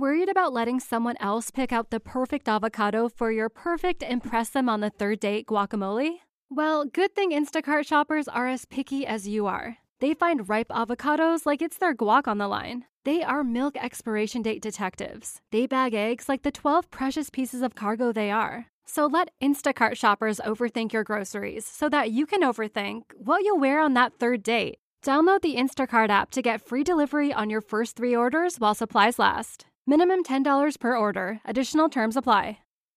Worried about letting someone else pick out the perfect avocado for your perfect impress them on the third date guacamole? Well, good thing Instacart shoppers are as picky as you are. They find ripe avocados like it's their guac on the line. They are milk expiration date detectives. They bag eggs like the 12 precious pieces of cargo they are. So let Instacart shoppers overthink your groceries so that you can overthink what you'll wear on that third date. Download the Instacart app to get free delivery on your first 3 orders while supplies last. Minimum $10 per order. Additional terms apply.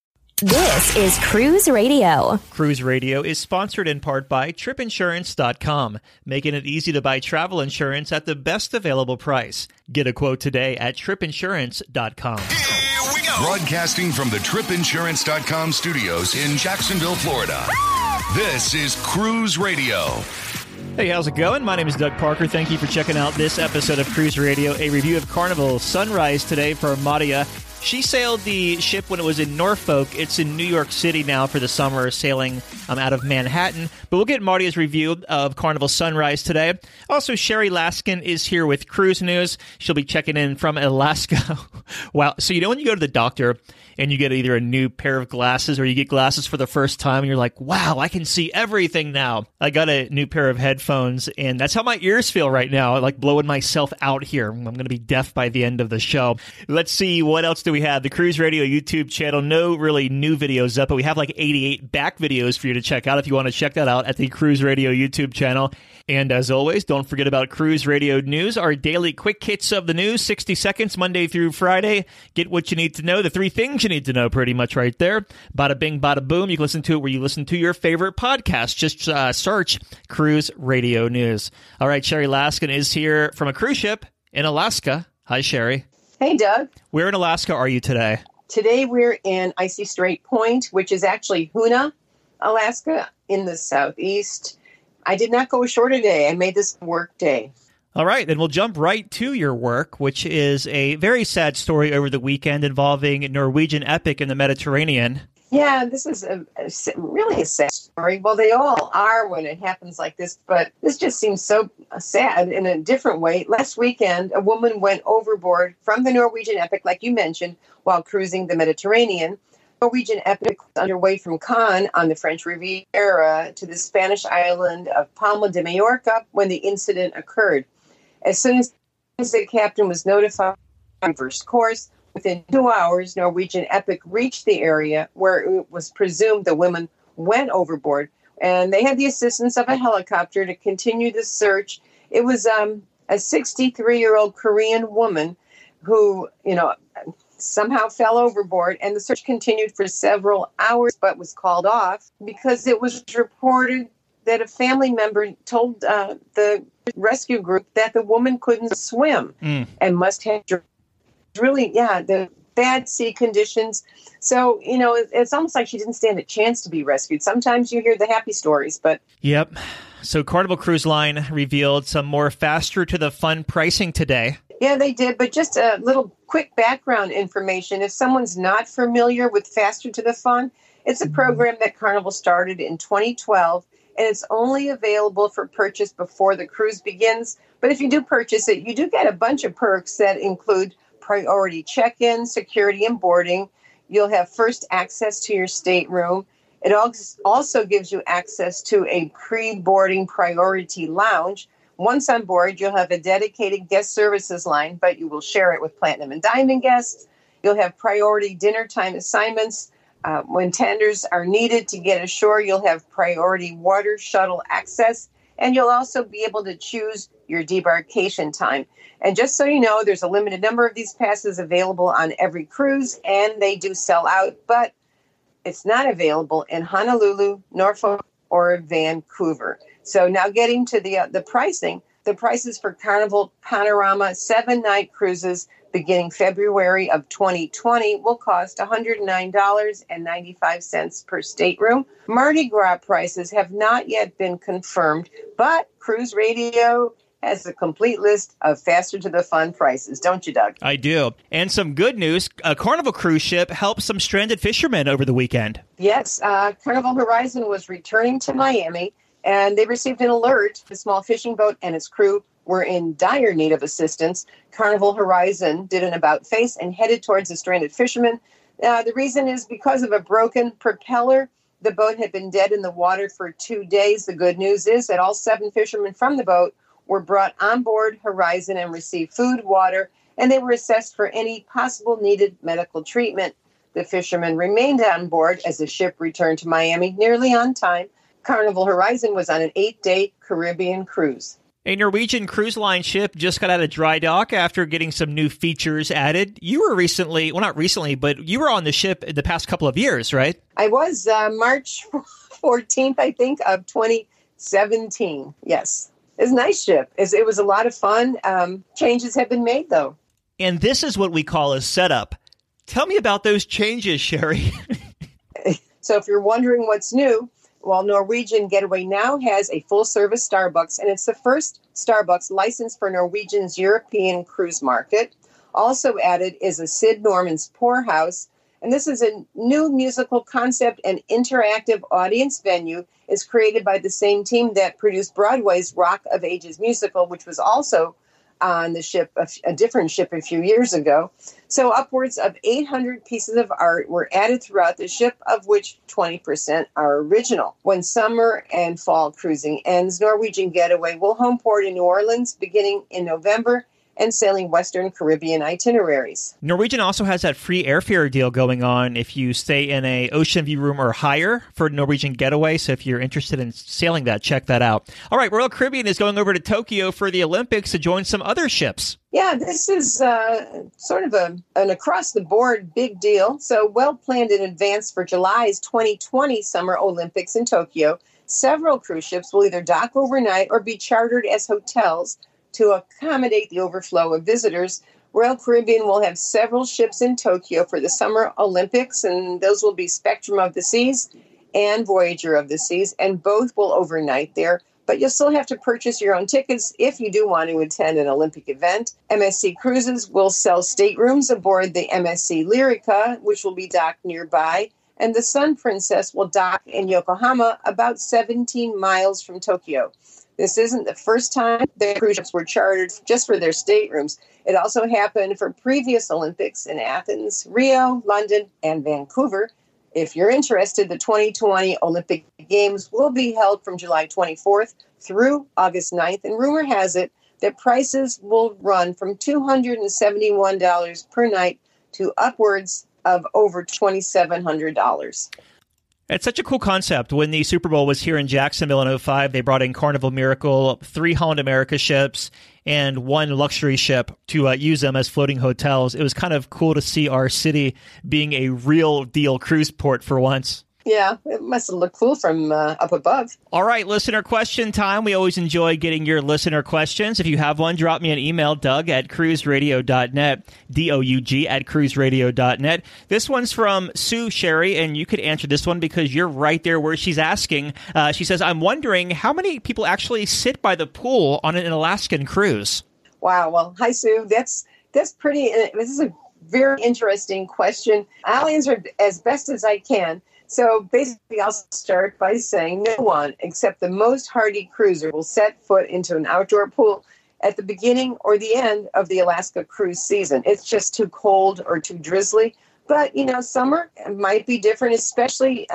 This is Cruise Radio. Cruise Radio is sponsored in part by TripInsurance.com, making it easy to buy travel insurance at the best available price. Get a quote today at TripInsurance.com. Here we go! Broadcasting from the TripInsurance.com studios in Jacksonville, Florida. This is Cruise Radio. Hey, how's it going? My name is Doug Parker. Thank you for checking out this episode of Cruise Radio, a review of Carnival Sunrise today for Madia. She sailed the ship when it was in Norfolk. It's in New York City now for the summer, sailing out of Manhattan. But we'll get Madia's review of Carnival Sunrise today. Also, Sherry Laskin is here with Cruise News. She'll be checking in from Alaska. Wow. So, you know when you go to the doctor and you get either a new pair of glasses or you get glasses for the first time and you're like, wow, I can see everything now. I got a new pair of headphones and that's how my ears feel right now. I like blowing myself out here. I'm going to be deaf by the end of the show. Let's see, what else do we have? The Cruise Radio YouTube channel. No really new videos up, but we have like 88 back videos for you to check out if you want to check that out at the Cruise Radio YouTube channel. And as always, don't forget about Cruise Radio News, our daily quick hits of the news, 60 seconds, Monday through Friday. Get what you need to know, the 3 things you need to know pretty much right there. Bada bing, bada boom. You can listen to it where you listen to your favorite podcast. Just search Cruise Radio News. All right, Sherry Laskin is here from a cruise ship in Alaska. Hi, Sherry. Hey, Doug. Where in Alaska are you today? Today we're in Icy Strait Point, which is actually Hoonah, Alaska, in the southeast. I did not go ashore today. I made this work day. All right, then we'll jump right to your work, which is a very sad story over the weekend involving Norwegian Epic in the Mediterranean. Yeah, this is really a sad story. Well, they all are when it happens like this, but this just seems so sad in a different way. Last weekend, a woman went overboard from the Norwegian Epic, like you mentioned, while cruising the Mediterranean. Norwegian Epic was underway from Cannes on the French Riviera to the Spanish island of Palma de Mallorca when the incident occurred. As soon as the captain was notified of reversed course, within 2 hours, Norwegian Epic reached the area where it was presumed the women went overboard, and they had the assistance of a helicopter to continue the search. It was a 63-year-old Korean woman who, somehow fell overboard, and the search continued for several hours, but was called off because it was reported that a family member told the rescue group that the woman couldn't swim and must have the bad sea conditions. So, it's almost like she didn't stand a chance to be rescued. Sometimes you hear the happy stories, but... Yep. So Carnival Cruise Line revealed some more faster to the fun pricing today. Yeah, they did. But just a little quick background information. If someone's not familiar with Faster to the Fun, it's a program that Carnival started in 2012, and it's only available for purchase before the cruise begins. But if you do purchase it, you do get a bunch of perks that include priority check-in, security, and boarding. You'll have first access to your stateroom. It also gives you access to a pre-boarding priority lounge. Once on board, you'll have a dedicated guest services line, but you will share it with Platinum and Diamond guests. You'll have priority dinner time assignments. When tenders are needed to get ashore, you'll have priority water shuttle access, and you'll also be able to choose your debarkation time. And just so you know, there's a limited number of these passes available on every cruise, and they do sell out, but it's not available in Honolulu, Norfolk, or Vancouver. So now getting to the pricing, the prices for Carnival Panorama 7-night cruises beginning February of 2020 will cost $109.95 per stateroom. Mardi Gras prices have not yet been confirmed, but Cruise Radio has a complete list of Faster to the Fun prices. Don't you, Doug? I do. And some good news. A Carnival cruise ship helped some stranded fishermen over the weekend. Yes. Carnival Horizon was returning to Miami, and they received an alert. A small fishing boat and its crew were in dire need of assistance, Carnival Horizon did an about-face and headed towards the stranded fishermen. The reason is because of a broken propeller. The boat had been dead in the water for 2 days. The good news is that all 7 fishermen from the boat were brought on board Horizon and received food, water, and they were assessed for any possible needed medical treatment. The fishermen remained on board as the ship returned to Miami nearly on time. Carnival Horizon was on an 8-day Caribbean cruise. A Norwegian Cruise Line ship just got out of dry dock after getting some new features added. You were recently, well, not recently, but you were on the ship in the past couple of years, right? I was March 14th, I think, of 2017. Yes. It's a nice ship. It was a lot of fun. Changes have been made, though. And this is what we call a setup. Tell me about those changes, Sherry. So if you're wondering what's new, well, Norwegian Getaway now has a full-service Starbucks, and it's the first Starbucks licensed for Norwegian's European cruise market. Also added is a Sid Norman's Pour House, and this is a new musical concept and interactive audience venue. It's created by the same team that produced Broadway's Rock of Ages musical, which was also on the ship, a different ship a few years ago. So upwards of 800 pieces of art were added throughout the ship, of which 20% are original. When summer and fall cruising ends, Norwegian Getaway will home port in New Orleans beginning in November and sailing Western Caribbean itineraries. Norwegian also has that free airfare deal going on if you stay in a Ocean View room or higher for Norwegian Getaway. So if you're interested in sailing that, check that out. All right, Royal Caribbean is going over to Tokyo for the Olympics to join some other ships. Yeah, this is sort of an across-the-board big deal. So well planned in advance for July's 2020 Summer Olympics in Tokyo. Several cruise ships will either dock overnight or be chartered as hotels to accommodate the overflow of visitors. Royal Caribbean will have several ships in Tokyo for the Summer Olympics, and those will be Spectrum of the Seas and Voyager of the Seas, and both will overnight there. But you'll still have to purchase your own tickets if you do want to attend an Olympic event. MSC Cruises will sell staterooms aboard the MSC Lyrica, which will be docked nearby, and the Sun Princess will dock in Yokohama, about 17 miles from Tokyo. This isn't the first time the cruise ships were chartered just for their staterooms. It also happened for previous Olympics in Athens, Rio, London, and Vancouver. If you're interested, the 2020 Olympic Games will be held from July 24th through August 9th, and rumor has it that prices will run from $271 per night to upwards of over $2,700. It's such a cool concept. When the Super Bowl was here in Jacksonville in 2005, they brought in Carnival Miracle, 3 Holland America ships, and 1 luxury ship to use them as floating hotels. It was kind of cool to see our city being a real deal cruise port for once. Yeah, it must have looked cool from up above. All right, listener question time. We always enjoy getting your listener questions. If you have one, drop me an email, Doug@cruiseradio.net, DOUG@cruiseradio.net. This one's from Sue Sherry, and you could answer this one because you're right there where she's asking. She says, I'm wondering how many people actually sit by the pool on an Alaskan cruise? Wow. Well, hi, Sue. That's pretty, this is a very interesting question. I'll answer as best as I can. So basically, I'll start by saying no one except the most hardy cruiser will set foot into an outdoor pool at the beginning or the end of the Alaska cruise season. It's just too cold or too drizzly. But, summer might be different, especially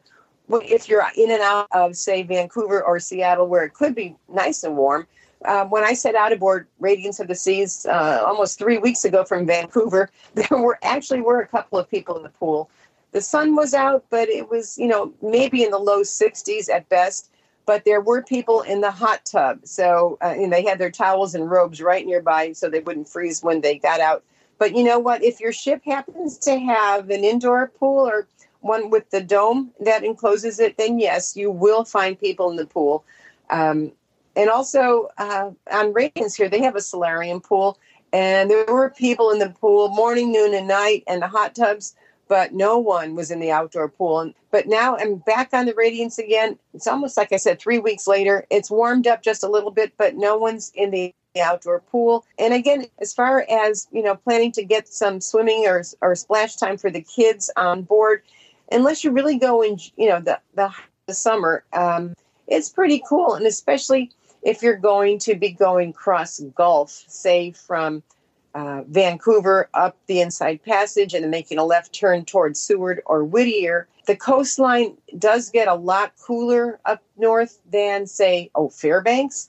if you're in and out of, say, Vancouver or Seattle, where it could be nice and warm. When I set out aboard Radiance of the Seas almost 3 weeks ago from Vancouver, there were a couple of people in the pool. The sun was out, but it was, maybe in the low 60s at best. But there were people in the hot tub. So and they had their towels and robes right nearby so they wouldn't freeze when they got out. But you know what? If your ship happens to have an indoor pool or one with the dome that encloses it, then yes, you will find people in the pool. And also on Radiance here, they have a solarium pool. And there were people in the pool morning, noon, and night, and the hot tubs. But no one was in the outdoor pool. But now I'm back on the Radiance again. It's almost like I said, 3 weeks later. It's warmed up just a little bit, but no one's in the outdoor pool. And again, as far as, planning to get some swimming or splash time for the kids on board, unless you really go in, the summer, it's pretty cool. And especially if you're going to be going cross Gulf, say from Vancouver up the Inside Passage and then making a left turn towards Seward or Whittier, the coastline does get a lot cooler up north than, say, Fairbanks.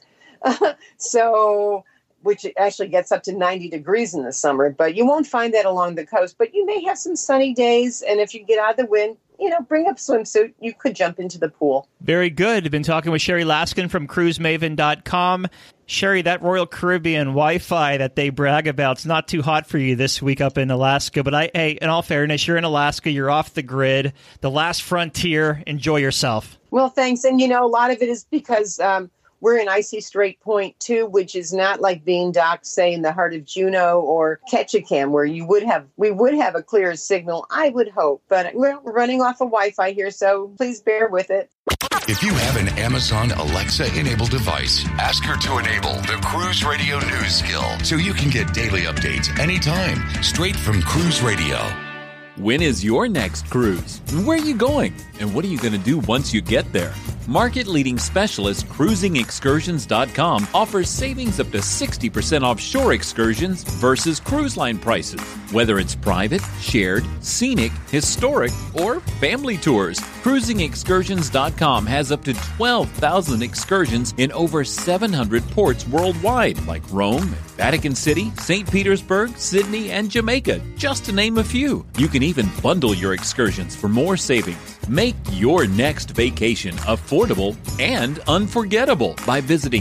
Which actually gets up to 90 degrees in the summer, but you won't find that along the coast. But you may have some sunny days, and if you get out of the wind, bring up a swimsuit. You could jump into the pool. Very good. I've been talking with Sherry Laskin from cruisemaven.com. Sherry, that Royal Caribbean Wi-Fi that they brag about is not too hot for you this week up in Alaska. But hey, in all fairness, you're in Alaska. You're off the grid. The last frontier. Enjoy yourself. Well, thanks. And, a lot of it is because we're in Icy Strait Point, too, which is not like being docked, say, in the heart of Juneau or Ketchikan, where we would have a clear signal, I would hope. But we're running off of Wi-Fi here, so please bear with it. If you have an Amazon Alexa-enabled device, ask her to enable the Cruise Radio News skill so you can get daily updates anytime, straight from Cruise Radio. When is your next cruise? Where are you going? And what are you going to do once you get there? Market-leading specialist CruisingExcursions.com offers savings up to 60% off shore excursions versus cruise line prices. Whether it's private, shared, scenic, historic, or family tours, CruisingExcursions.com has up to 12,000 excursions in over 700 ports worldwide, like Rome, Vatican City, St. Petersburg, Sydney, and Jamaica, just to name a few. You can even bundle your excursions for more savings. Make your next vacation affordable and unforgettable by visiting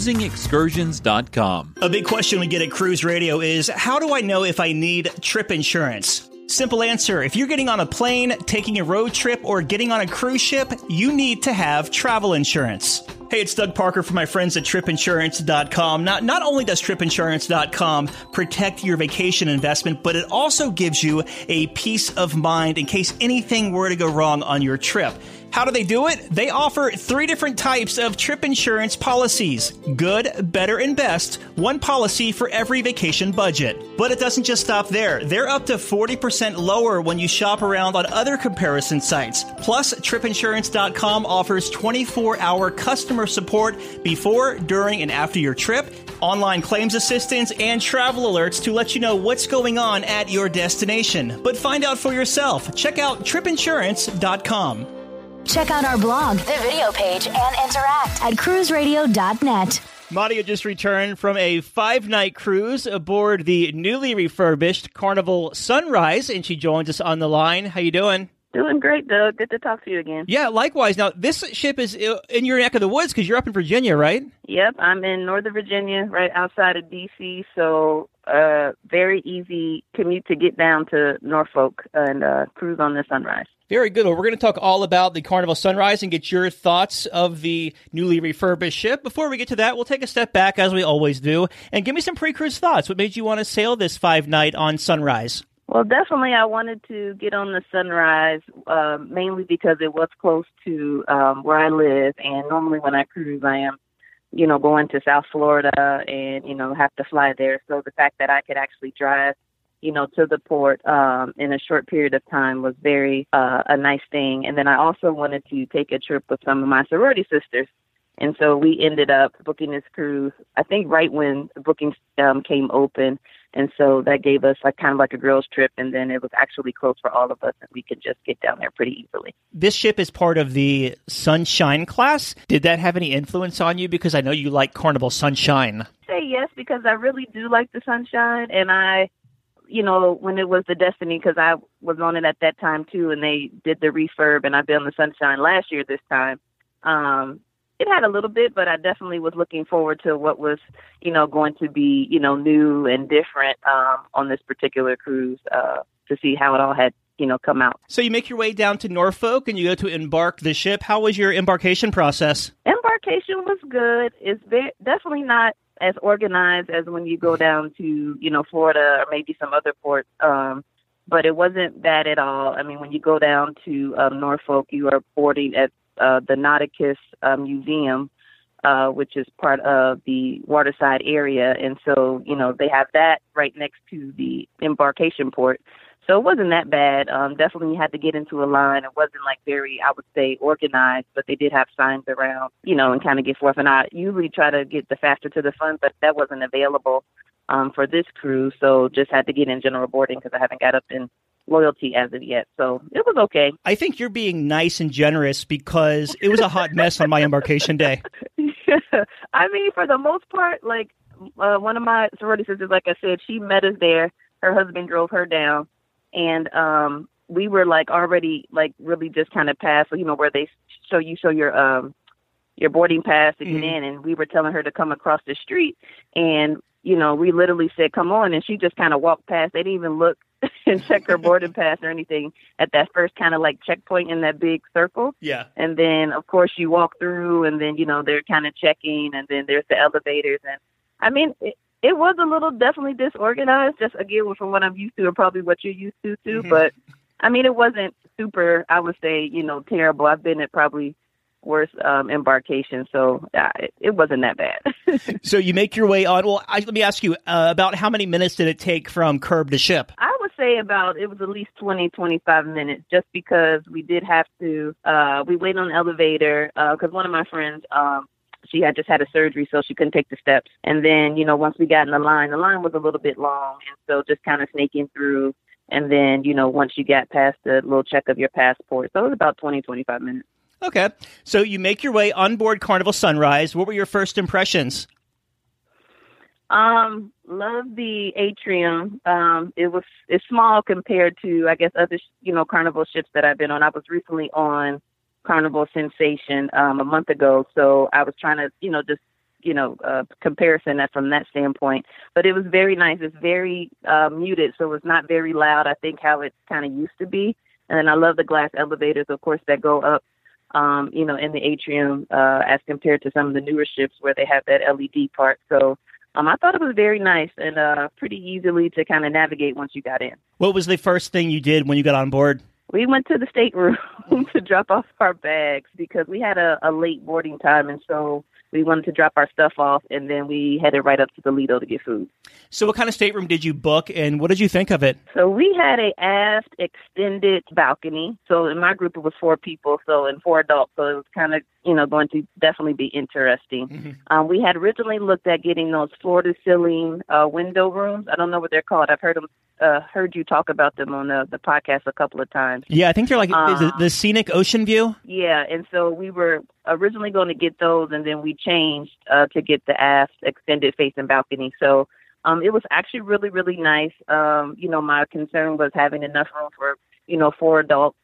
CruisingExcursions.com. A big question we get at Cruise Radio is, how do I know if I need trip insurance? Simple answer. If you're getting on a plane, taking a road trip, or getting on a cruise ship, you need to have travel insurance. Hey, it's Doug Parker from my friends at TripInsurance.com. Not only does TripInsurance.com protect your vacation investment, but it also gives you a peace of mind in case anything were to go wrong on your trip. How do they do it? They offer 3 different types of trip insurance policies. Good, better, and best. One policy for every vacation budget. But it doesn't just stop there. They're up to 40% lower when you shop around on other comparison sites. Plus, TripInsurance.com offers 24-hour customer support before, during, and after your trip, online claims assistance, and travel alerts to let you know what's going on at your destination. But find out for yourself. Check out TripInsurance.com. Check out our blog, the video page, and interact at cruiseradio.net. Madia just returned from a 5-night cruise aboard the newly refurbished Carnival Sunrise, and she joins us on the line. How you doing? Doing great, Doug. Good to talk to you again. Yeah, likewise. Now, this ship is in your neck of the woods because you're up in Virginia, right? Yep, I'm in Northern Virginia, right outside of D.C., so very easy commute to get down to Norfolk and cruise on the Sunrise. Very good. Well, we're going to talk all about the Carnival Sunrise and get your thoughts of the newly refurbished ship. Before we get to that, we'll take a step back, as we always do, and give me some pre-cruise thoughts. What made you want to sail this 5-night on Sunrise? Well, definitely I wanted to get on the Sunrise, mainly because it was close to where I live, and normally when I cruise, I am, going to South Florida and, have to fly there. So the fact that I could actually drive to the port in a short period of time was very a nice thing. And then I also wanted to take a trip with some of my sorority sisters. And so we ended up booking this cruise, I think right when the bookings came open. And so that gave us kind of a girls' trip. And then it was actually close for all of us, and we could just get down there pretty easily. This ship is part of the Sunshine class. Did that have any influence on you? Because I know you like Carnival Sunshine. I'd say yes, because I really do like the Sunshine. And when it was the Destiny, because I was on it at that time too, and they did the refurb, and I've been on the Sunshine last year this time. It had a little bit, but I definitely was looking forward to what was, going to be, new and different on this particular cruise to see how it all had, come out. So you make your way down to Norfolk and you go to embark the ship. How was your embarkation process? Embarkation was good. It's definitely not as organized as when you go down to, Florida or maybe some other ports. But it wasn't bad at all. I mean, when you go down to Norfolk, you are boarding at the Nauticus Museum, which is part of the waterside area. And so, they have that right next to the embarkation port. So it wasn't that bad. Definitely had to get into a line. It wasn't like very, I would say, organized, but they did have signs around, and kind of get forth. And I usually try to get the faster to the fun, but that wasn't available for this cruise. So just had to get in general boarding because I haven't got up in loyalty as of yet. So it was okay. I think you're being nice and generous because it was a hot mess on my embarkation day. I mean, for the most part, like one of my sorority sisters, like I said, she met us there. Her husband drove her down. And we were like already like really just kind of past, where they show your boarding pass to get in. And we were telling her to come across the street. And, we literally said, come on. And she just kind of walked past. They didn't even look and check her boarding pass or anything at that first kind of like checkpoint in that big circle. Yeah. And then, of course, you walk through and then, they're kind of checking. And then there's the elevators. And I mean, it was a little definitely disorganized, just again from what I'm used to, or probably what you're used to too. Mm-hmm. But I mean, it wasn't super, I would say, terrible. I've been at probably worse embarkations, so it wasn't that bad. So you make your way on. Well, let me ask you, about how many minutes did it take from curb to ship? I would say it was at least 20, 25 minutes, just because we did have to, we waited on the elevator, because one of my friends, she had just had a surgery, so she couldn't take the steps. And then, once we got in the line was a little bit long. And so just kind of snaking through. And then, once you got past the little check of your passport. So it was about 20, 25 minutes. Okay. So you make your way on board Carnival Sunrise. What were your first impressions? Love the atrium. It's small compared to, I guess, other, Carnival ships that I've been on. I was recently on Carnival Sensation a month ago, so I was trying to comparison that from that standpoint, but it was very nice. It's very muted, so it's not very loud, I think, how it kind of used to be. And then I love the glass elevators, of course, that go up in the atrium as compared to some of the newer ships where they have that LED part. So I thought it was very nice and pretty easily to kind of navigate once you got in. What was the first thing you did when you got on board? We went to the stateroom to drop off our bags because we had a late boarding time, and so we wanted to drop our stuff off, and then we headed right up to the Lido to get food. So what kind of stateroom did you book, and what did you think of it? So we had a aft extended balcony. So in my group, it was 4 people, and 4 adults, so it was kind of, going to definitely be interesting. Mm-hmm. We had originally looked at getting those floor-to-ceiling window rooms. I don't know what they're called. I've heard you talk about them on the podcast a couple of times. Yeah, I think they're like is it the Scenic Ocean View? Yeah, and so we were originally going to get those, and then we changed to get the aft extended facing balcony. So it was actually really, really nice. My concern was having enough room for, 4 adults,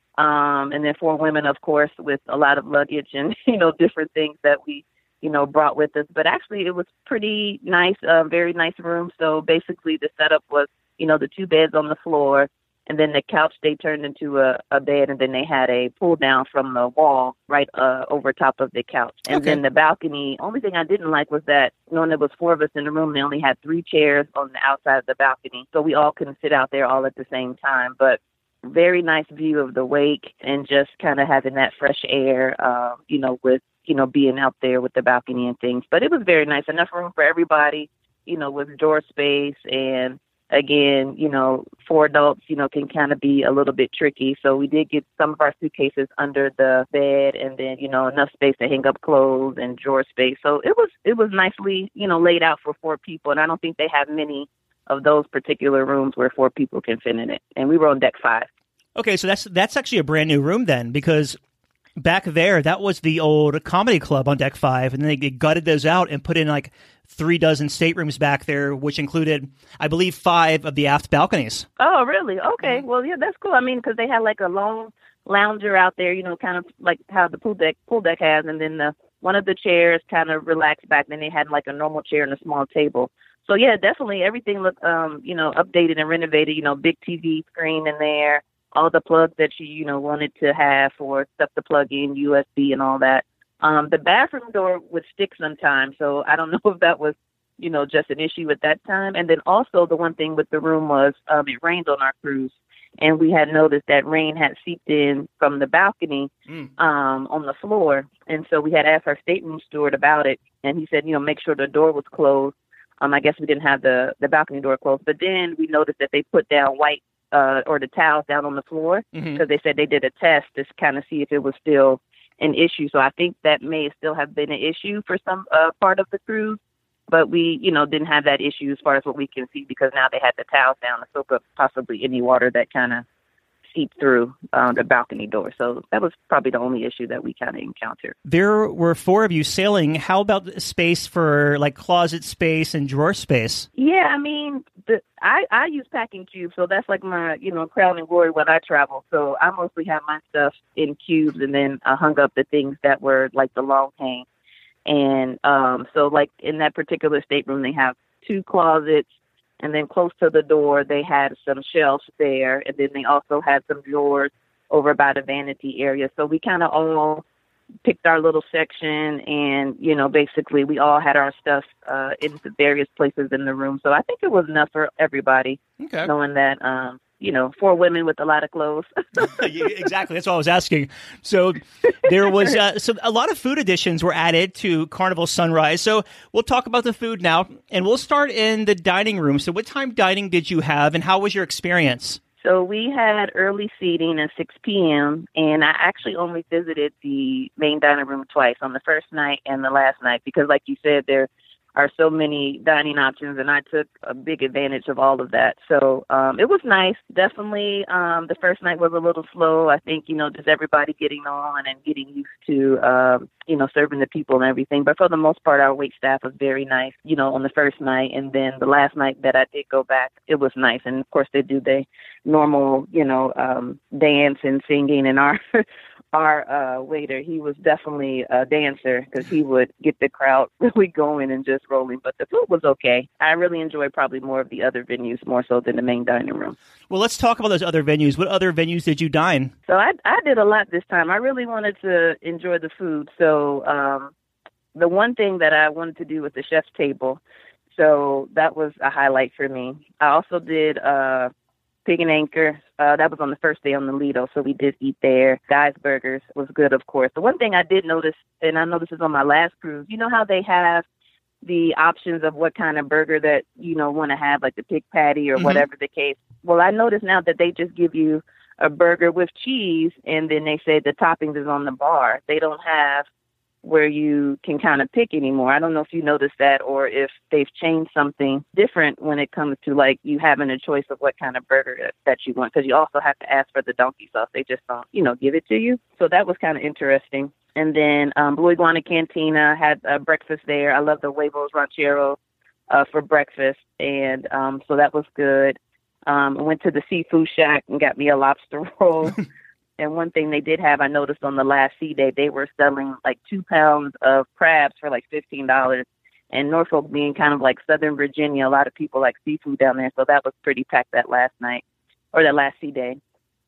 and then 4 women, of course, with a lot of luggage and, different things that we, brought with us. But actually it was pretty nice, very nice room. So basically the setup was, the 2 beds on the floor, and then the couch they turned into a bed, and then they had a pull down from the wall right over top of the couch. And then the balcony, only thing I didn't like was that knowing there was 4 of us in the room, they only had 3 chairs on the outside of the balcony. So we all couldn't sit out there all at the same time. But very nice view of the wake and just kind of having that fresh air, with, being out there with the balcony and things. But it was very nice. Enough room for everybody, with drawer space. And again, 4 adults, can kind of be a little bit tricky. So we did get some of our suitcases under the bed, and then, enough space to hang up clothes and drawer space. So it was nicely, laid out for 4 people. And I don't think they have many of those particular rooms where 4 people can fit in it. And we were on deck 5. Okay, so that's actually a brand new room then, because back there, that was the old comedy club on deck 5, and then they gutted those out and put in like 3 dozen staterooms back there, which included, I believe, 5 of the aft balconies. Oh, really? Okay. Well, yeah, that's cool. I mean, because they had like a long lounger out there, kind of like how the pool deck has, and then one of the chairs kind of relaxed back. Then they had like a normal chair and a small table. So yeah, definitely everything looked, updated and renovated. Big TV screen in there, all the plugs that you wanted to have for stuff to plug in, USB and all that. The bathroom door would stick sometimes, so I don't know if that was, just an issue at that time. And then also the one thing with the room was it rained on our cruise, and we had noticed that rain had seeped in from the balcony on the floor. And so we had asked our stateroom steward about it, and he said, make sure the door was closed. I guess we didn't have the balcony door closed, but then we noticed that they put down white or the towels down on the floor, because they said they did a test to kind of see if it was still an issue. So I think that may still have been an issue for some part of the cruise, but we, didn't have that issue as far as what we can see, because now they had the towels down to soak up possibly any water that kind of seeped through the balcony door. So that was probably the only issue that we kind of encountered. There were 4 of you sailing. How about space for like closet space and drawer space? Yeah, I mean, I use packing cubes, so that's like my, crown and glory when I travel. So I mostly have my stuff in cubes, and then I hung up the things that were like the long hang. And so like in that particular stateroom, they have 2 closets, and then close to the door, they had some shelves there. And then they also had some drawers over by the vanity area. So we kind of all picked our little section, and, basically we all had our stuff in various places in the room. So I think it was enough for everybody, knowing that, 4 women with a lot of clothes. Exactly. That's what I was asking. So there was a lot of food additions were added to Carnival Sunrise. So we'll talk about the food now, and we'll start in the dining room. So what time dining did you have, and how was your experience? So we had early seating at 6 p.m., and I actually only visited the main dining room twice, on the first night and the last night, because like you said, there are so many dining options, and I took a big advantage of all of that. So it was nice. Definitely the first night was a little slow. I think, just everybody getting on and getting used to, serving the people and everything. But for the most part, our wait staff was very nice, on the first night. And then the last night that I did go back, it was nice. And, of course, they do the normal, dance and singing. And our waiter, he was definitely a dancer, because he would get the crowd really going and just rolling. But the food was okay. I really enjoyed probably more of the other venues, more so than the main dining room. Well, let's talk about those other venues. What other venues did you dine? So I did a lot this time. I really wanted to enjoy the food. So the one thing that I wanted to do was the chef's table. So that was a highlight for me. I also did Pig and Anchor. That was on the first day on the Lido, so we did eat there. Guy's Burgers was good, of course. The one thing I did notice, and I know this is on my last cruise, how they have the options of what kind of burger that want to have, like the pig patty or whatever the case. Well, I noticed now that they just give you a burger with cheese, and then they say the toppings is on the bar. They don't have where you can kind of pick anymore. I don't know if you noticed that, or if they've changed something different when it comes to like you having a choice of what kind of burger that you want, because you also have to ask for the donkey sauce. They just don't, give it to you. So that was kind of interesting. And then Blue Iguana Cantina had breakfast there. I love the huevos rancheros for breakfast. And so that was good. I went to the Seafood Shack and got me a lobster roll. And one thing they did have, I noticed on the last sea day, they were selling like 2 pounds of crabs for like $15. And Norfolk being kind of like Southern Virginia, a lot of people like seafood down there. So that was pretty packed that last night, or that last sea day.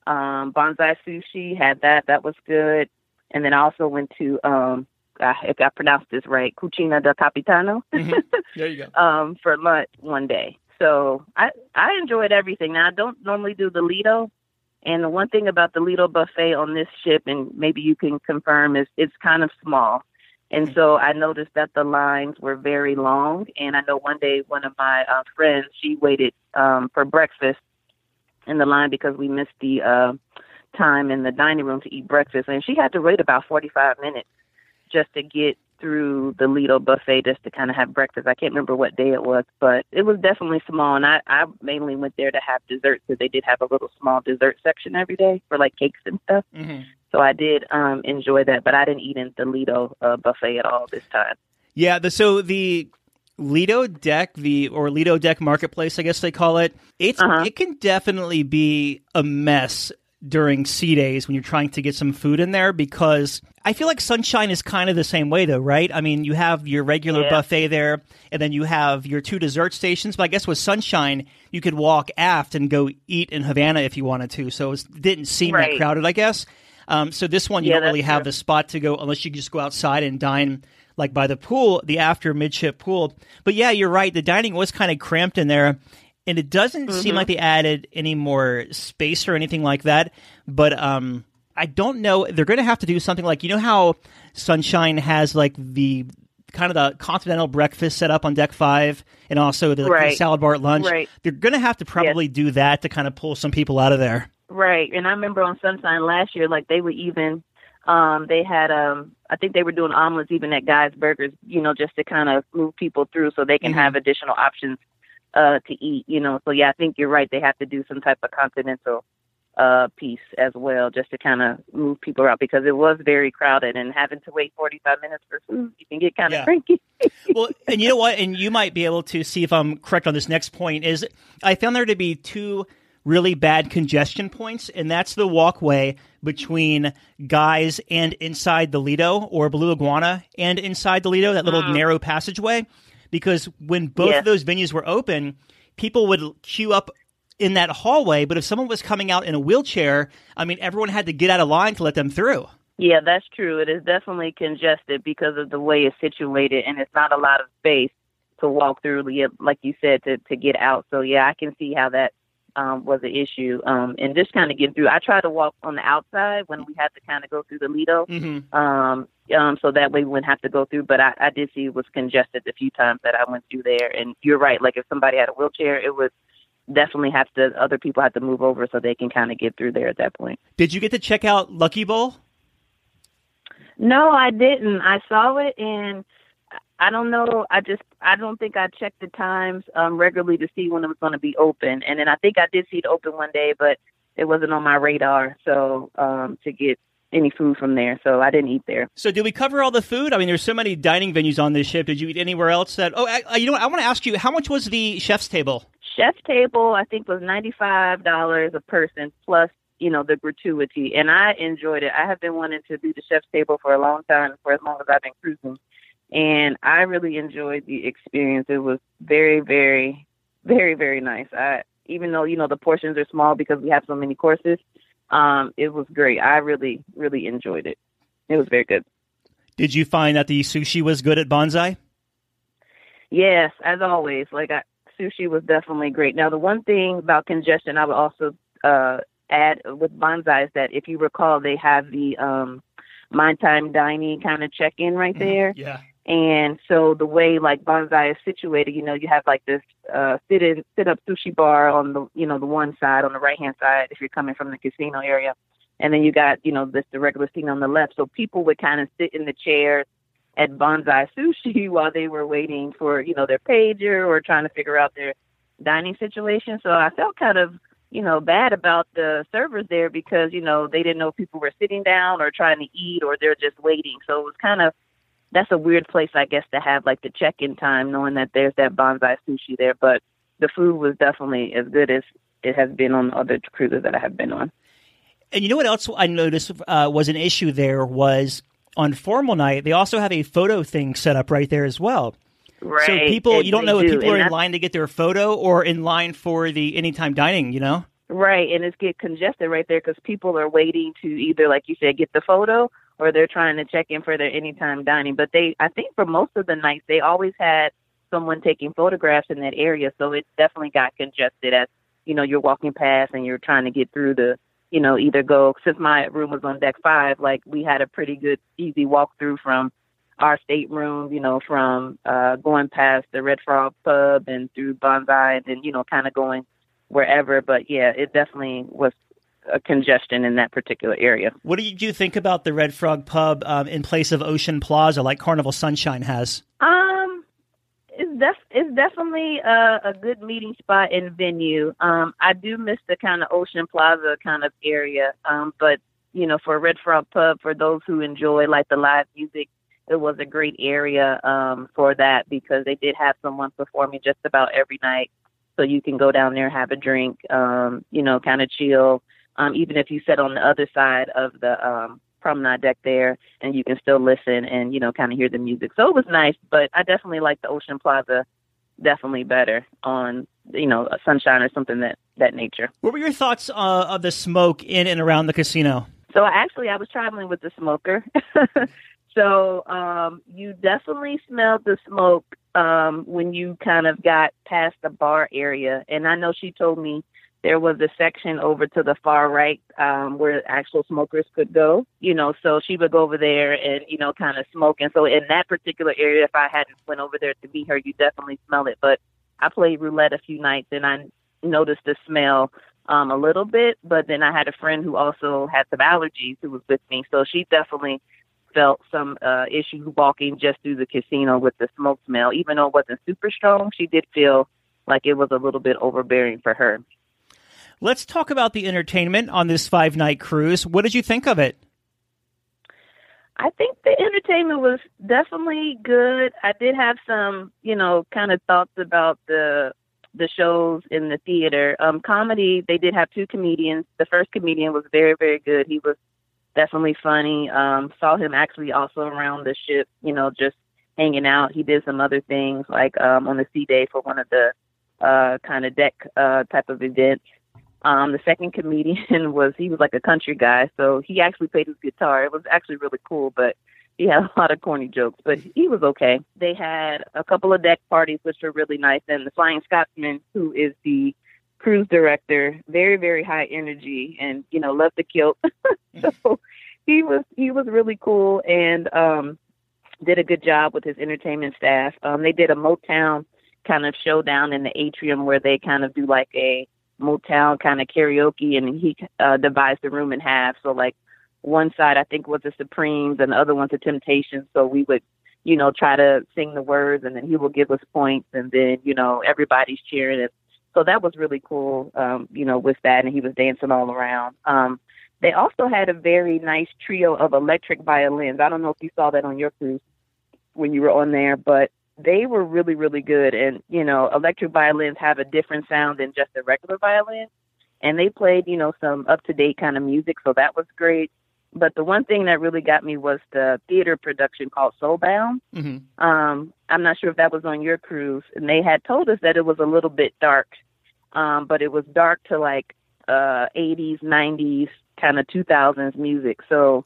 Bonsai Sushi had that. That was good. And then I also went to, if I pronounced this right, Cucina del Capitano. There you go. For lunch one day. So I enjoyed everything. Now, I don't normally do the Lido. And the one thing about the Lido buffet on this ship, and maybe you can confirm, is it's kind of small. And so I noticed that the lines were very long. And I know one day one of my friends, she waited for breakfast in the line because we missed the time in the dining room to eat breakfast. And she had to wait about 45 minutes just to get through the Lido buffet just to kind of have breakfast. I can't remember what day it was, but it was definitely small. And I mainly went there to have dessert, because they did have a little small dessert section every day for like cakes and stuff. So I did enjoy that, but I didn't eat in the Lido buffet at all this time. Yeah, so the Lido Deck, or Lido Deck Marketplace, I guess they call it, it can definitely be a mess during sea days when you're trying to get some food in there, because I feel like Sunshine is kind of the same way, though, right? I mean, you have your regular buffet there, and then you have your 2 dessert stations. But I guess with Sunshine, you could walk aft and go eat in Havana if you wanted to. So it didn't seem that crowded, I guess. So this one, you don't really have the spot to go unless you just go outside and dine, like by the pool, the after midship pool. But yeah, you're right. The dining was kind of cramped in there. And it doesn't seem like they added any more space or anything like that. But I don't know. They're going to have to do something like, how Sunshine has like the kind of the continental breakfast set up on deck 5 and also the salad bar at lunch. Right. They're going to have to probably do that to kind of pull some people out of there. Right. And I remember on Sunshine last year, like they would even, they had, I think they were doing omelets even at Guy's Burgers, just to kind of move people through so they can have additional options to eat, So, yeah, I think you're right. They have to do some type of continental piece as well, just to kind of move people out, because it was very crowded, and having to wait 45 minutes for food, you can get kind of cranky. Well, and you know what? And you might be able to see if I'm correct on this next point, is I found there to be 2 really bad congestion points, and that's the walkway between Guy's and inside the Lido, or Blue Iguana and inside the Lido, that little narrow passageway. Because when both of those venues were open, people would queue up in that hallway, but if someone was coming out in a wheelchair, I mean, everyone had to get out of line to let them through. Yeah, that's true. It is definitely congested because of the way it's situated, and it's not a lot of space to walk through, like you said, to get out. So, yeah, I can see how that was an issue. And just kind of get through. I tried to walk on the outside when we had to kind of go through the Lido, so that way we wouldn't have to go through. But I did see it was congested a few times that I went through there. And you're right. Like if somebody had a wheelchair, it would definitely other people have to move over so they can kind of get through there at that point. Did you get to check out Lucky Bowl? No, I didn't. I saw it, and I don't know. I don't think I checked the times regularly to see when it was going to be open. And then I think I did see it open one day, but it wasn't on my radar. So to get any food from there, so I didn't eat there. So did we cover all the food? I mean, there's so many dining venues on this ship. Did you eat anywhere else? You know what? I want to ask you, how much was the chef's table? Chef's table, I think, was $95 a person plus, the gratuity. And I enjoyed it. I have been wanting to do the chef's table for a long time, for as long as I've been cruising. And I really enjoyed the experience. It was very, very, very, very nice. Even though, the portions are small because we have so many courses, it was great. I really, really enjoyed it. It was very good. Did you find that the sushi was good at Bonsai? Yes, as always. Sushi was definitely great. Now, the one thing about congestion I would also add with Bonsai is that if you recall, they have the My Time Dining kind of check-in right there. Yeah. And so the way Bonsai is situated, you have this sit-up sushi bar on the the one side, on the right-hand side if you're coming from the casino area, and then you got the regular seating on the left. So people would kind of sit in the chairs at Bonsai Sushi while they were waiting for their pager or trying to figure out their dining situation. So I felt kind of bad about the servers there because they didn't know if people were sitting down or trying to eat or they're just waiting. So it was kind of, that's a weird place, I guess, to have the check-in time, knowing that there's that Bonsai Sushi there. But the food was definitely as good as it has been on the other cruises that I have been on. And you know what else I noticed was an issue there was on formal night, they also have a photo thing set up right there as well. Right. So people, you don't know if people are in that's line to get their photo or in line for the anytime dining, Right, and it's get congested right there because people are waiting to either, like you said, get the photo or they're trying to check in for their anytime dining. But I think for most of the nights, they always had someone taking photographs in that area. So it definitely got congested as, you're walking past and you're trying to get through the, either go, since my room was on deck 5, we had a pretty good, easy walkthrough from our stateroom, from going past the Red Frog Pub and through Bonsai and then, kind of going wherever. But, yeah, it definitely was a congestion in that particular area. What do you think about the Red Frog Pub in place of Ocean Plaza like Carnival Sunshine has? It's definitely a good meeting spot and venue. I do miss the kind of Ocean Plaza kind of area. But, for Red Frog Pub, for those who enjoy the live music, it was a great area for that because they did have someone performing just about every night. So you can go down there, have a drink, kind of chill. Even if you sit on the other side of the promenade deck there, and you can still listen and, kind of hear the music. So it was nice, but I definitely like the Ocean Plaza definitely better on, a Sunshine or something that nature. What were your thoughts of the smoke in and around the casino? So I was traveling with the smoker. So you definitely smelled the smoke when you kind of got past the bar area. And I know she told me there was a section over to the far right where actual smokers could go, so she would go over there and, kind of smoke. And so in that particular area, if I hadn't went over there to meet her, you definitely smell it. But I played roulette a few nights and I noticed the smell a little bit. But then I had a friend who also had some allergies who was with me. So she definitely felt some issues walking just through the casino with the smoke smell. Even though it wasn't super strong, she did feel like it was a little bit overbearing for her. Let's talk about the entertainment on this 5-night cruise. What did you think of it? I think the entertainment was definitely good. I did have some, kind of thoughts about the shows in the theater. Comedy, they did have 2 comedians. The first comedian was very, very good. He was definitely funny. Saw him actually also around the ship, just hanging out. He did some other things like on the sea day for one of the kind of deck type of events. The second comedian was like a country guy, so he actually played his guitar. It was actually really cool, but he had a lot of corny jokes, but he was okay. They had a couple of deck parties, which were really nice, and the Flying Scotsman, who is the cruise director, very, very high energy and, loved the kilt. So he was really cool and did a good job with his entertainment staff. They did a Motown kind of showdown in the atrium where they kind of do like a Motown kind of karaoke, and he divides the room in half. So like one side I think was the Supremes and the other one's the Temptations. So we would, try to sing the words and then he will give us points and then, everybody's cheering it. So that was really cool, with that, and he was dancing all around. They also had a very nice trio of electric violins. I don't know if you saw that on your cruise when you were on there, but they were really, really good. And, electric violins have a different sound than just a regular violin. And they played, some up-to-date kind of music, so that was great. But the one thing that really got me was the theater production called Soulbound. Mm-hmm. I'm not sure if that was on your cruise. And they had told us that it was a little bit dark, but it was dark to like 80s, 90s, kind of 2000s music. So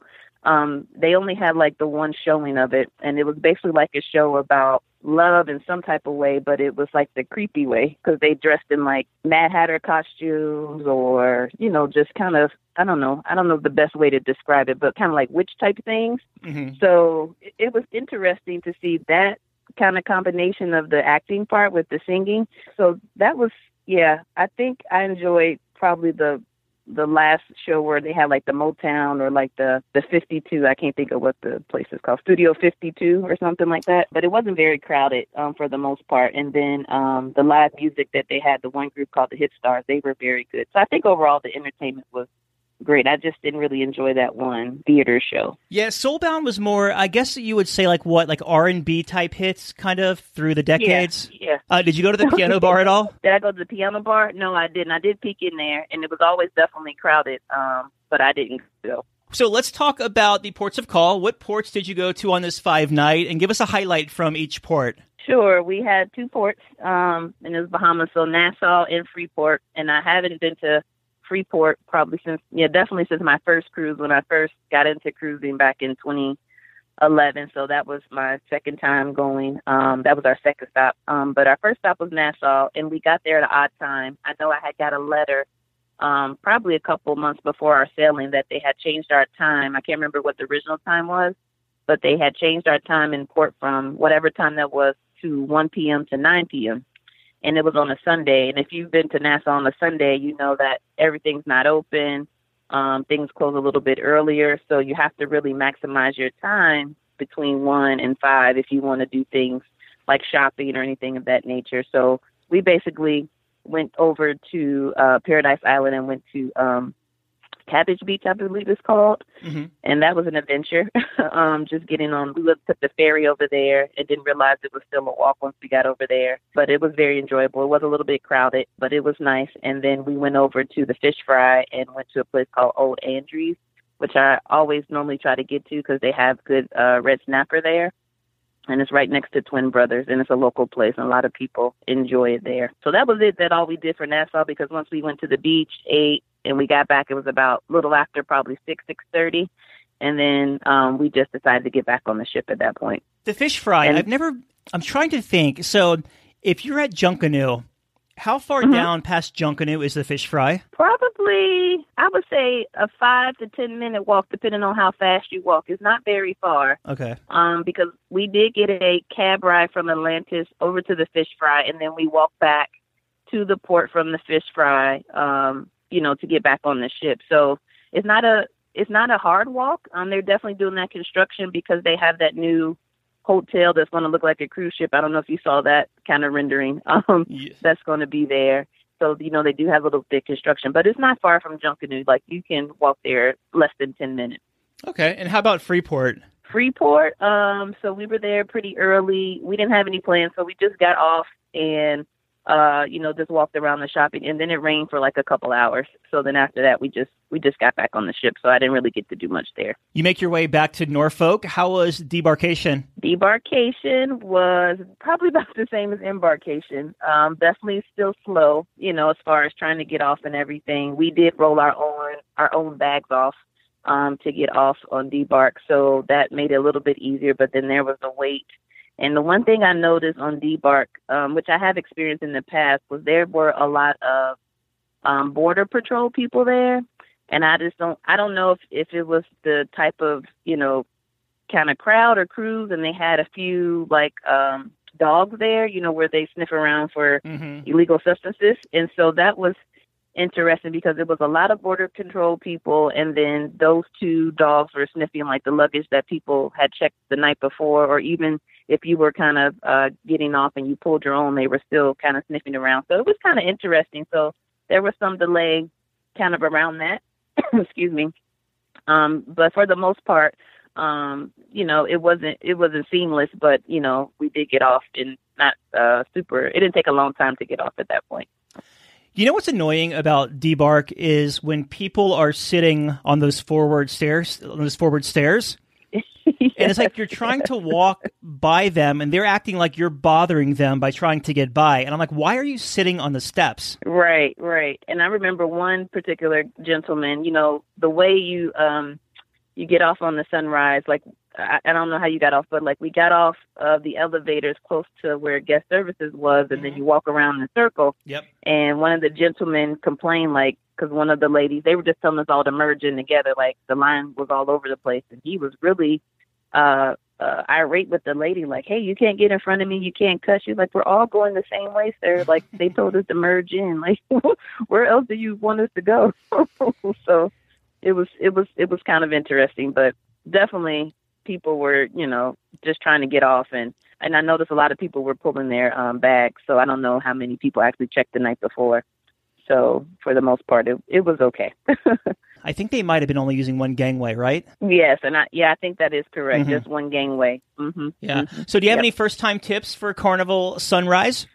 they only had like the one showing of it, and it was basically like a show about love in some type of way, but it was like the creepy way because they dressed in like Mad Hatter costumes or, just kind of, I don't know the best way to describe it, but kind of like witch type things. Mm-hmm. So it was interesting to see that kind of combination of the acting part with the singing. So that was, I think I enjoyed probably the last show where they had like the Motown or like the 52, I can't think of what the place is called, Studio 52 or something like that. But it wasn't very crowded for the most part. And then the live music that they had, the one group called the Hit Stars, they were very good. So I think overall the entertainment was great. I just didn't really enjoy that one theater show. Yeah, Soulbound was more, I guess you would say like R&B type hits kind of through the decades? Yeah. Did you go to the piano bar at all? Did I go to the piano bar? No, I didn't. I did peek in there, and it was always definitely crowded, but I didn't go. So let's talk about the ports of call. What ports did you go to on this 5-night? And give us a highlight from each port. Sure. We had 2 ports, and it was Bahamas, so Nassau and Freeport, and I haven't been to Freeport probably definitely since my first cruise when I first got into cruising back in 2011. So that was my second time going. That was our second stop. But our first stop was Nassau, and we got there at an odd time. I know I had got a letter probably a couple months before our sailing that they had changed our time. I can't remember what the original time was, but they had changed our time in port from whatever time that was to 1 p.m. to 9 p.m. And it was on a Sunday. And if you've been to Nassau on a Sunday, you know that everything's not open. Things close a little bit earlier. So you have to really maximize your time between 1 and 5 if you want to do things like shopping or anything of that nature. So we basically went over to Paradise Island and went to Cabbage Beach, I believe it's called. Mm-hmm. And that was an adventure. Just getting on, we took the ferry over there and didn't realize it was still a walk once we got over there. But it was very enjoyable. It was a little bit crowded, but it was nice. And then we went over to the Fish Fry and went to a place called Old Andrews, which I always normally try to get to because they have good red snapper there. And it's right next to Twin Brothers, and it's a local place, and a lot of people enjoy it there. So that was it, that all we did for Nassau, because once we went to the beach, ate, and we got back, it was about a little after probably 6:30, and then we just decided to get back on the ship at that point. The Fish Fry, I'm trying to think. So if you're at Junkanoo How far down past Junkanoo is the fish fry? Probably, I would say a 5 to 10 minute walk, depending on how fast you walk. It's not very far. Okay. Because we did get a cab ride from Atlantis over to the fish fry, and then we walked back to the port from the fish fry, to get back on the ship. So it's not a hard walk. They're definitely doing that construction because they have that new hotel that's going to look like a cruise ship. I don't know if you saw that kind of rendering. Yes. That's going to be there. So, they do have a little bit construction, but it's not far from Junkanoo. Like, you can walk there less than 10 minutes. Okay. And how about Freeport? Freeport, so we were there pretty early. We didn't have any plans, so we just got off and, just walked around the shopping. And then it rained for like a couple hours. So then after that, we just got back on the ship. So I didn't really get to do much there. You make your way back to Norfolk. How was debarkation? Debarkation was probably about the same as embarkation. Definitely still slow, as far as trying to get off and everything. We did roll our own bags off to get off on debark. So that made it a little bit easier. But then there was the wait. And the one thing I noticed on debark, which I have experienced in the past, was there were a lot of Border Patrol people there. And I don't know if it was the type of, kind of crowd or cruise, and they had a few dogs there, where they sniff around for illegal substances. And so that was interesting because it was a lot of Border Control people, and then those two dogs were sniffing like the luggage that people had checked the night before, or even if you were kind of getting off and you pulled your own, they were still kind of sniffing around. So it was kind of interesting. So there was some delay kind of around that. Excuse me. But for the most part, it wasn't seamless, but, we did get off and not it didn't take a long time to get off at that point. You know what's annoying about debark is when people are sitting on those forward stairs, and it's like you're trying to walk by them, and they're acting like you're bothering them by trying to get by. And I'm like, why are you sitting on the steps? Right. And I remember one particular gentleman, the way you get off on the Sunrise, like, I don't know how you got off, but like we got off of the elevators close to where guest services was, and then you walk around in a circle. Yep. And one of the gentlemen complained, like, because one of the ladies, they were just telling us all to merge in together, like the line was all over the place, and he was really irate with the lady, like, hey, you can't get in front of me, you can't cut. She's like, we're all going the same way, sir. Like, they told us to merge in. Like, where else do you want us to go? So it was kind of interesting, but definitely people were, just trying to get off, and I noticed a lot of people were pulling their bags. So I don't know how many people actually checked the night before. So for the most part, it was okay. I think they might have been only using one gangway, right? Yes, and I think that is correct. Just one gangway. Mm-hmm. Yeah. Mm-hmm. So do you have any first-time tips for Carnival Sunrise?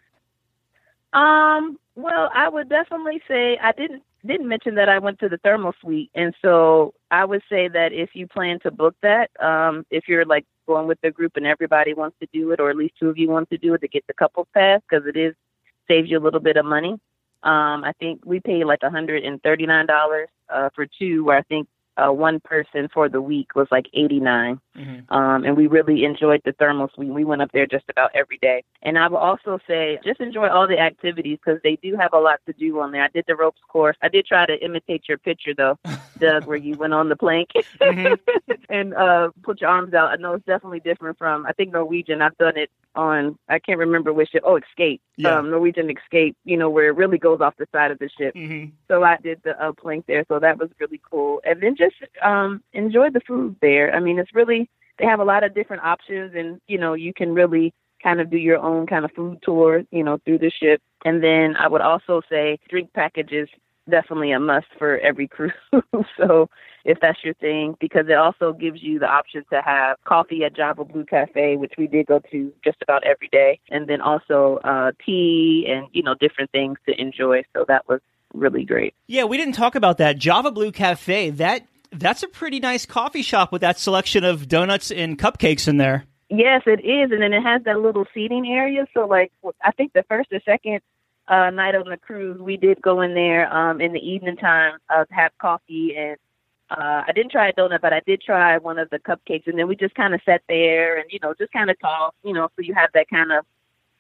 Well, I would definitely say I didn't mention that I went to the thermal suite, and so I would say that if you plan to book that, if you're like going with the group and everybody wants to do it, or at least two of you want to do it, to get the couples pass, because it saves you a little bit of money. I think we paid like $139 for two, where I think one person for the week was like $89. And we really enjoyed the thermal suite. We went up there just about every day. And I will also say, just enjoy all the activities, because they do have a lot to do on there. I did the ropes course. I did try to imitate your picture, though, Doug, where you went on the plank and put your arms out. I know it's definitely different from, I think, Norwegian. I've done it on, I can't remember which ship. Oh, Escape. Yeah. Norwegian Escape, where it really goes off the side of the ship. So I did the plank there. So that was really cool. And then just enjoy the food there. I mean, it's really, they have a lot of different options, and, you can really kind of do your own kind of food tour, through the ship. And then I would also say drink packages, definitely a must for every cruise. So if that's your thing, because it also gives you the option to have coffee at Java Blue Cafe, which we did go to just about every day. And then also tea and, different things to enjoy. So that was really great. Yeah, we didn't talk about that. Java Blue Cafe, that's a pretty nice coffee shop with that selection of donuts and cupcakes in there. Yes, it is. And then it has that little seating area. So, like, I think the first or second night on the cruise, we did go in there in the evening time to have coffee. And I didn't try a donut, but I did try one of the cupcakes. And then we just kind of sat there and, just kind of talked, so you have that kind of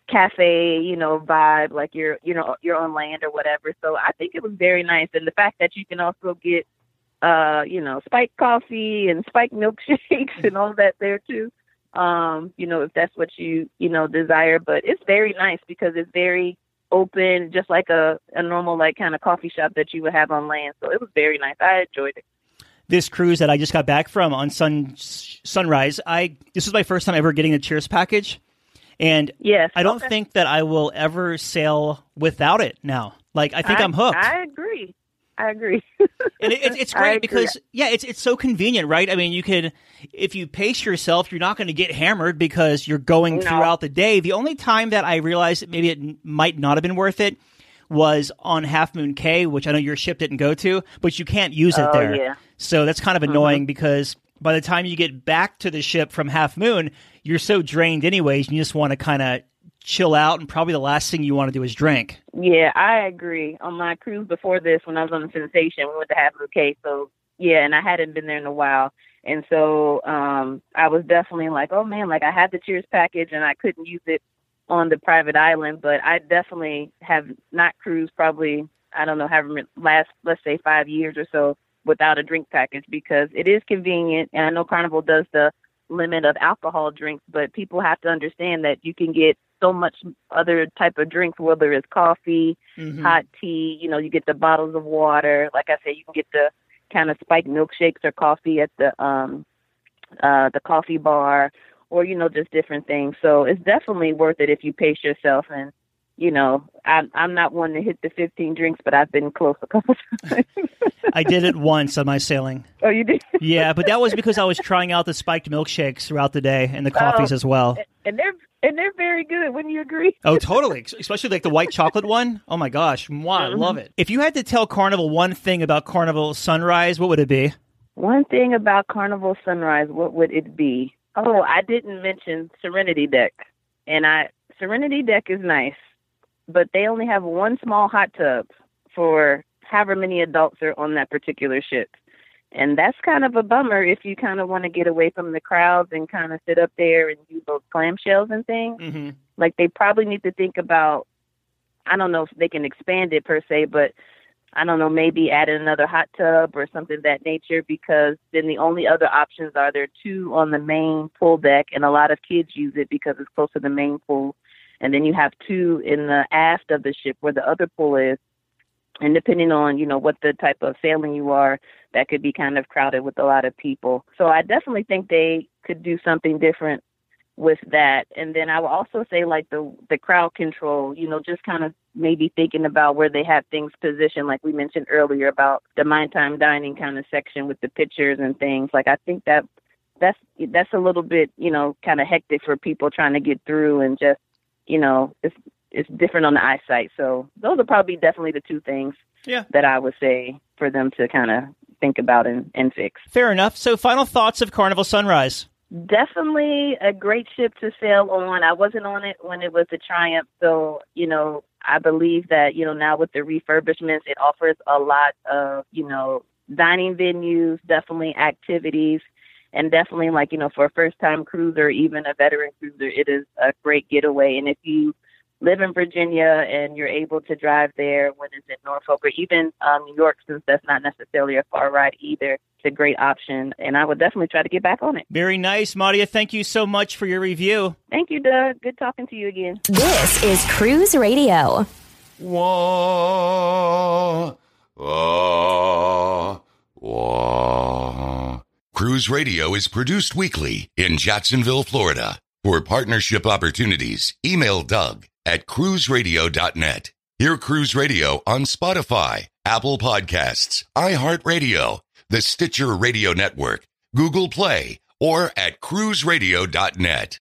cafe, vibe, like you're on land or whatever. So I think it was very nice. And the fact that you can also get, spiked coffee and spiked milkshakes and all that there too. If that's what you desire, but it's very nice because it's very open, just like a normal, like kind of coffee shop that you would have on land. So it was very nice. I enjoyed it. This cruise that I just got back from on Sunrise, this was my first time ever getting a Cheers package. And yes, I don't think that I will ever sail without it now. Like, I think I'm hooked. I agree. And it's great because, it's so convenient, right? I mean, you could, if you pace yourself, you're not going to get hammered because you're going throughout the day. The only time that I realized that maybe it might not have been worth it was on Half Moon Cay, which I know your ship didn't go to, but you can't use it there. Yeah. So that's kind of annoying because by the time you get back to the ship from Half Moon, you're so drained anyways, and you just want to kind of chill out, and probably the last thing you want to do is drink. Yeah, I agree. On my cruise before this, when I was on the Sensation, we went to Half Moon Cay, so yeah, and I hadn't been there in a while. And so I was definitely like, oh man, like I had the Cheers package and I couldn't use it on the private island, but I definitely have not cruised probably, I don't know, let's say 5 years or so without a drink package because it is convenient. And I know Carnival does the limit of alcohol drinks, but people have to understand that you can get so much other type of drinks, whether it's coffee, hot tea, you get the bottles of water. Like I said, you can get the kind of spiked milkshakes or coffee at the coffee bar or, just different things. So it's definitely worth it if you pace yourself. And, I'm not one to hit the 15 drinks, but I've been close a couple times. I did it once on my sailing. Oh, you did? Yeah, but that was because I was trying out the spiked milkshakes throughout the day and the coffees as well. And they're very good. Wouldn't you agree? Oh, totally. Especially like the white chocolate one. Oh my gosh. I love it. If you had to tell Carnival one thing about Carnival Sunrise, what would it be? One thing about Carnival Sunrise, what would it be? Oh, I didn't mention Serenity Deck. And Serenity Deck is nice, but they only have one small hot tub for however many adults are on that particular ship. And that's kind of a bummer if you kind of want to get away from the crowds and kind of sit up there and do those clamshells and things. Like they probably need to think about, I don't know if they can expand it per se, but I don't know, maybe add another hot tub or something of that nature, because then the only other options are there are two on the main pool deck, and a lot of kids use it because it's close to the main pool. And then you have two in the aft of the ship where the other pool is. And depending on, what the type of sailing you are, that could be kind of crowded with a lot of people. So I definitely think they could do something different with that. And then I would also say like the crowd control, just kind of maybe thinking about where they have things positioned, like we mentioned earlier about the Mind Time Dining kind of section with the pictures and things. Like I think that's a little bit, kind of hectic for people trying to get through, and just, it's different on the eyesight. So those are probably definitely the two things that I would say for them to kind of think about and fix. Fair enough. So final thoughts of Carnival Sunrise. Definitely a great ship to sail on. I wasn't on it when it was the Triumph. So, I believe that, now with the refurbishments, it offers a lot of, dining venues, definitely activities, and definitely like, for a first time cruiser, even a veteran cruiser, it is a great getaway. And if you live in Virginia and you're able to drive there when it's in Norfolk or even New York, since that's not necessarily a far ride either, it's a great option. And I would definitely try to get back on it. Very nice, Madia. Thank you so much for your review. Thank you, Doug. Good talking to you again. This is Cruise Radio. Wah, wah, wah. Cruise Radio is produced weekly in Jacksonville, Florida. For partnership opportunities, email Doug at cruiseradio.net. Hear Cruise Radio on Spotify, Apple Podcasts, iHeartRadio, the Stitcher Radio Network, Google Play, or at cruiseradio.net.